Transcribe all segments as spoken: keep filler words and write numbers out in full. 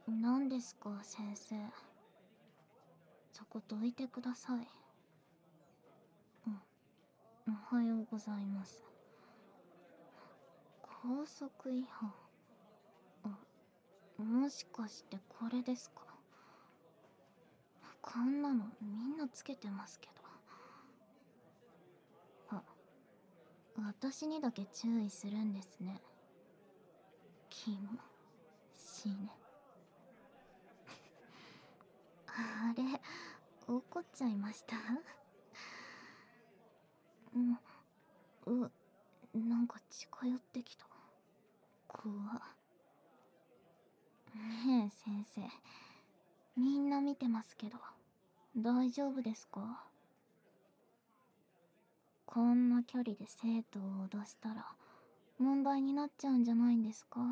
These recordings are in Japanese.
何ですか先生。そこどいてください。うん、おはようございます。高速違反。あ、もしかしてこれですか？こんなのみんなつけてますけど。あ、私にだけ注意するんですね。キモしいね。あれ、怒っちゃいました？うん、う、なんか近寄ってきた。怖っ。ねえ先生、みんな見てますけど大丈夫ですか？こんな距離で生徒を脅したら問題になっちゃうんじゃないんですか？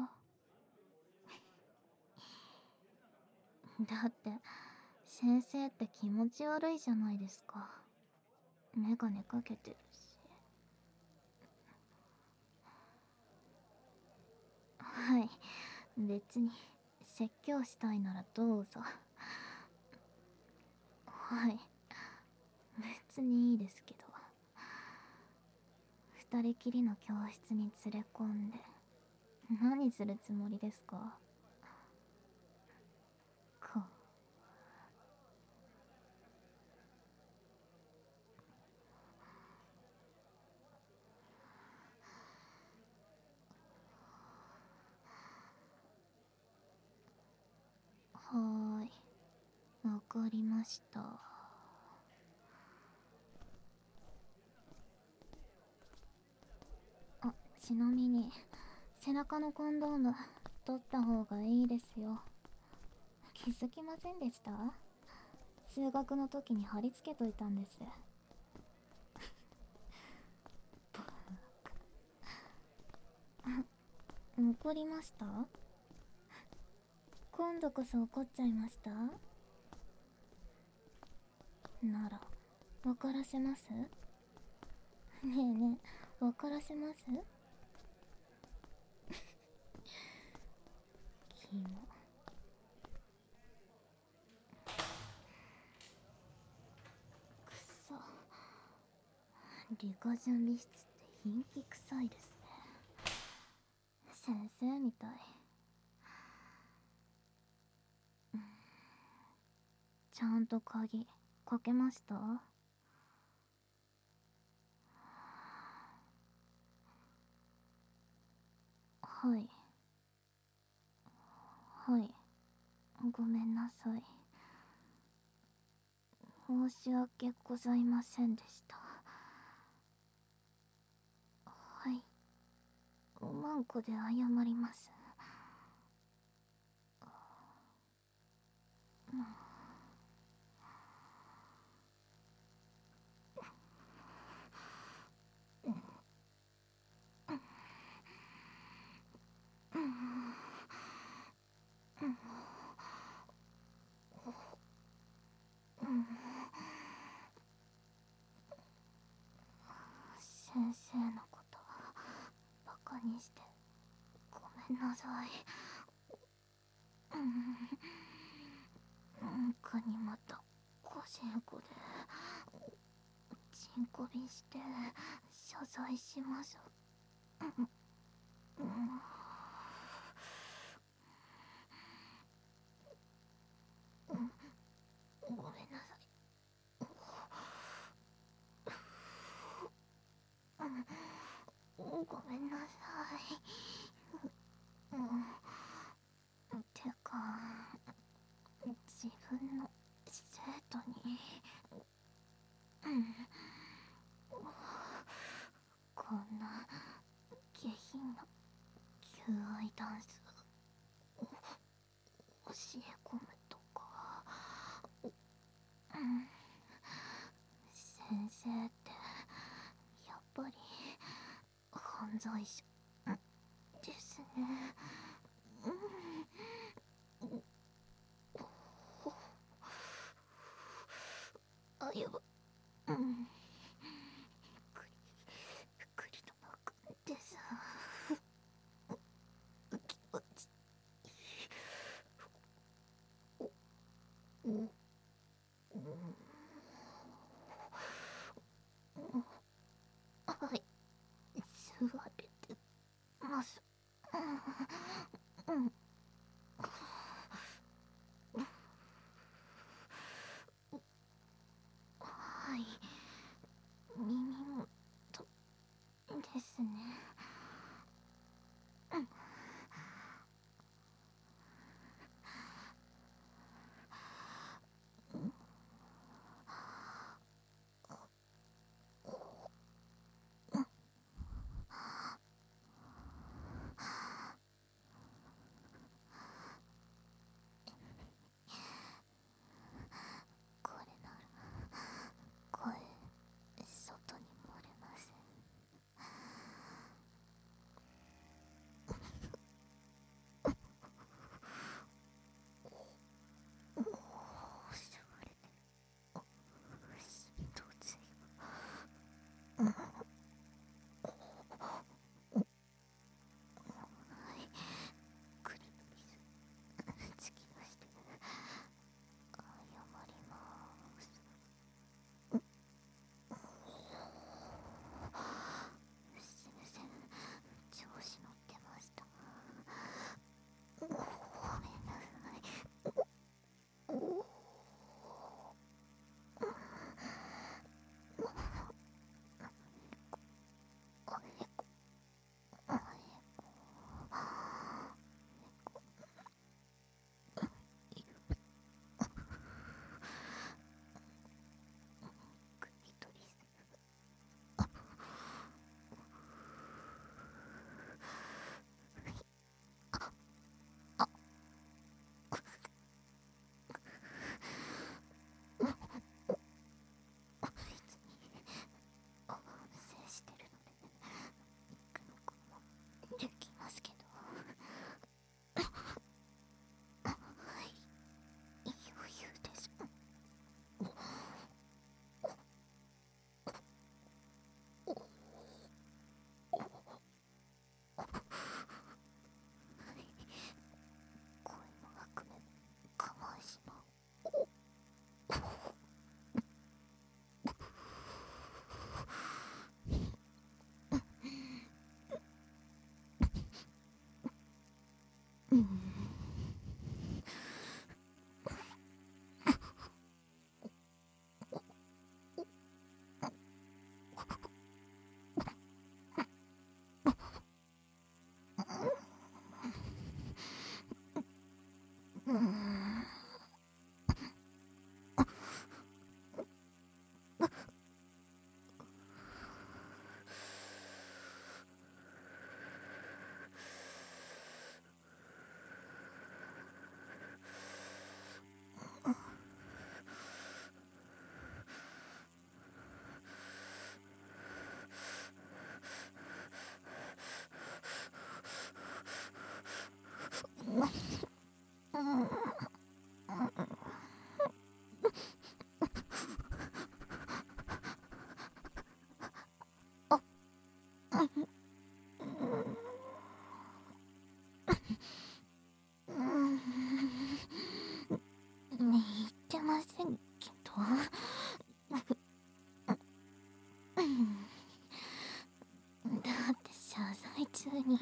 だって先生って気持ち悪いじゃないですか。メガネかけてるし。はい、別に説教したいならどうぞ。はい、別にいいですけど。二人きりの教室に連れ込んで何するつもりですか？こはーい、わかりました。あ、ちなみに背中のコンドーム取った方がいいですよ。気づきませんでした？数学の時に貼り付けといたんです。怒りました？今度こそ怒っちゃいました？なら分からせます？ねえねえ、分からせます？キモ。くそ、理科準備室って陰気臭いですね。先生みたい。ちゃんと鍵かけました？はい。はい。ごめんなさい。申し訳ございませんでした。はい。マンコで謝ります。先生のことバカにしてごめんなさい。なんかにまた個人語でチンコビして謝罪しましょう。ごめんなさい。ごめんなさい。てか自分の生徒にこんな下品な求愛ダンスを教え込むとか。先生ってやっぱり犯罪者ですね。あ、やば。うんクリトマくんです。気持ちできますけど。はい、余裕です。声も悪夢、かまいしまう。うん。うん。ね、言ってませんけど。だって謝罪中に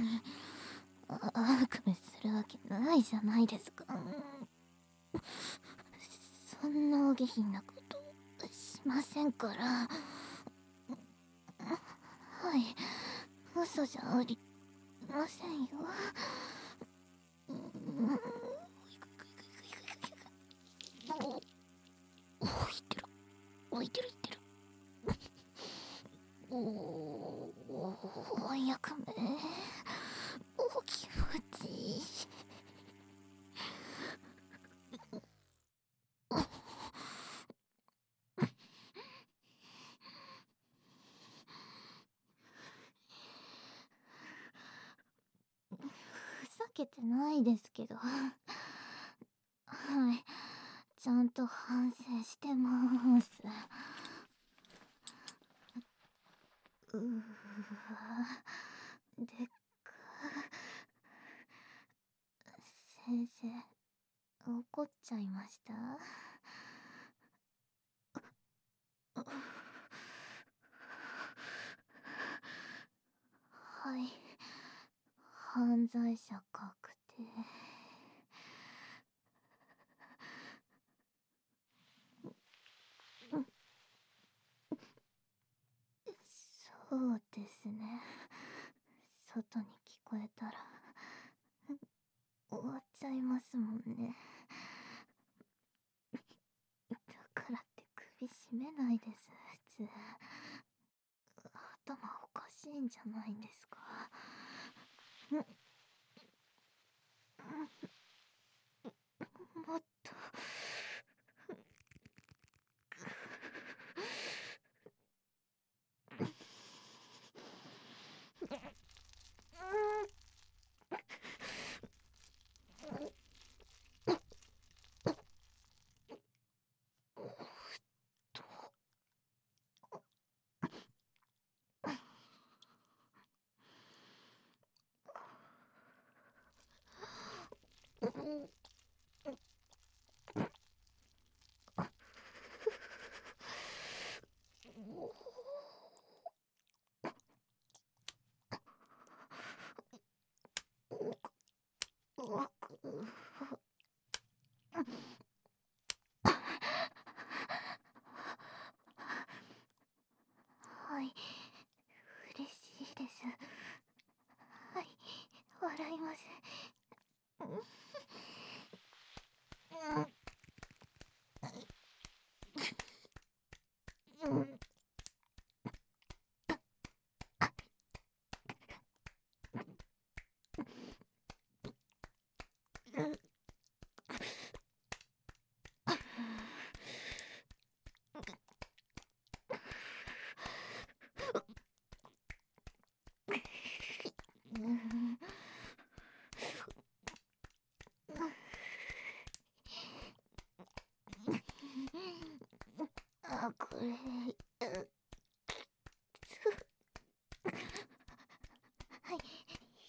悪夢するわけないじゃないですか。そんなお下品なことしませんから。はい、嘘じゃありませんよ。おいてるおいてるいってる。おお、役目お気持ちいい。ふざけてないですけど。はい、ちゃんと反省してます。うーわ、でっか。先生、怒っちゃいました？はい、犯罪者確定。そうですね。外に聞こえたら終わっちゃいますもんね。だからって首絞めないです、普通。頭おかしいんじゃないんですか。もっとはい、嬉しいです。はい、笑います。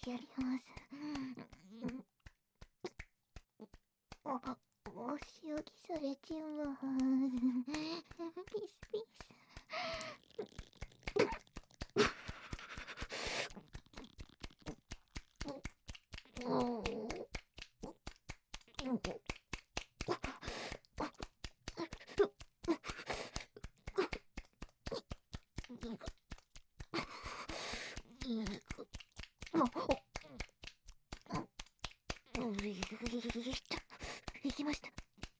やります。お、お仕置きされちまう。ピスピス。行きました。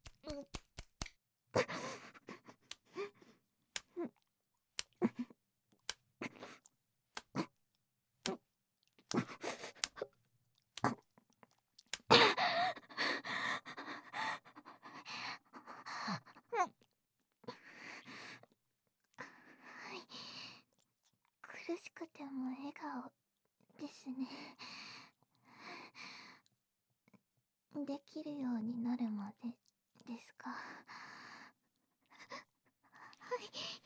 苦しくても笑顔ですね。できるようになるまでですか。はい。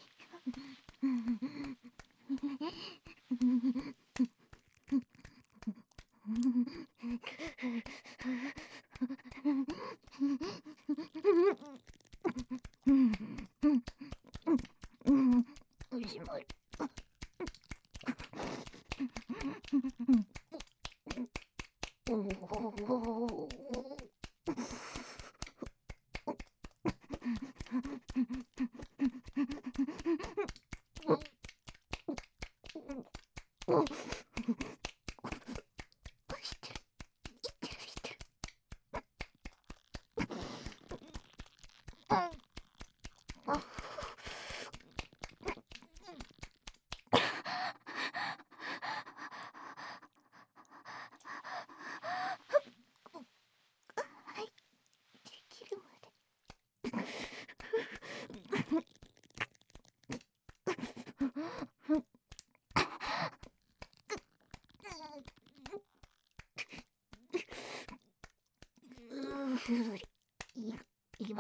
しまる。い、いきます。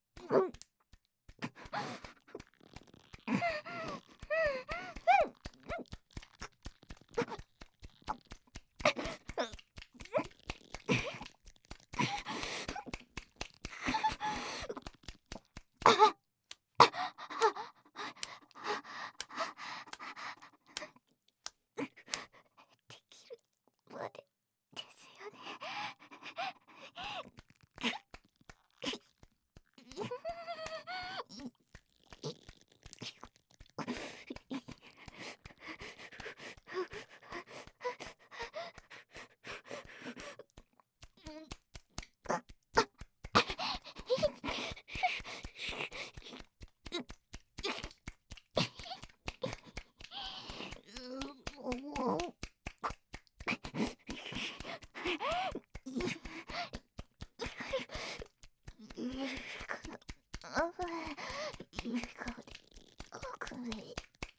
できるまでですよね。いい顔で奥までし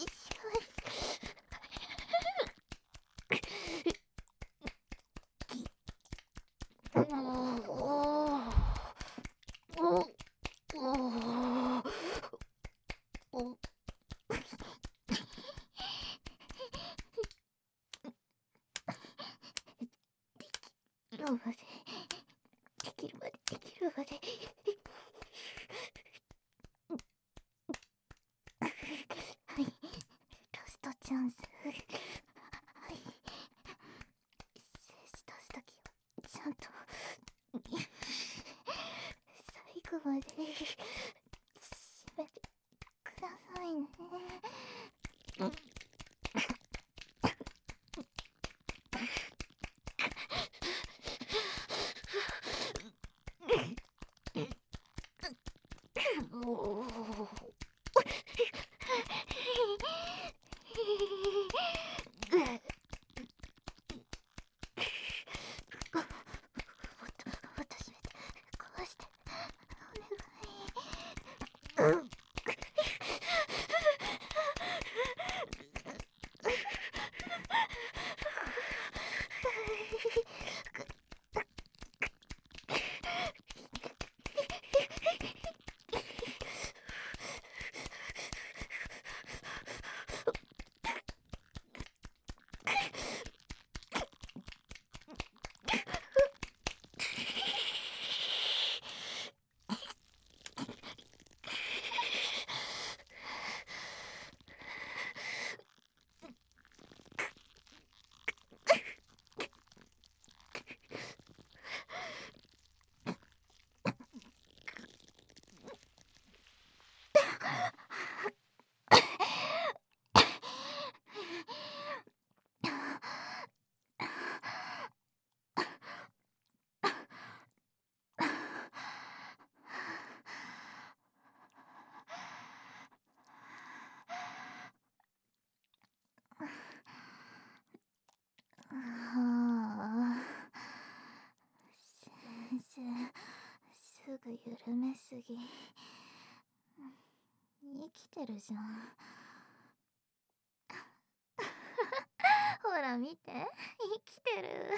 まい。おおおおおできるまでできるまでできるまではい、ラストチャンス。はい、精子出すときはちゃんと最後まで締めてくださいね。おお私めて壊してお願い。うんああ、先生、すぐ緩めすぎ。生きてるじゃん。ほら見て、生きてる。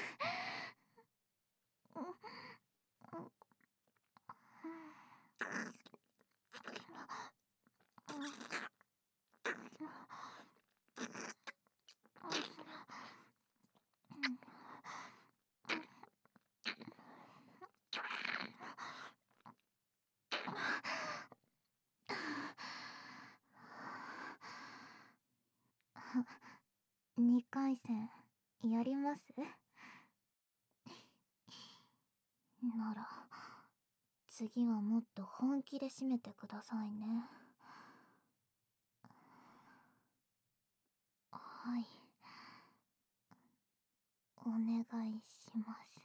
にかい戦やります？なら次はもっと本気で締めてくださいね。はい、お願いします。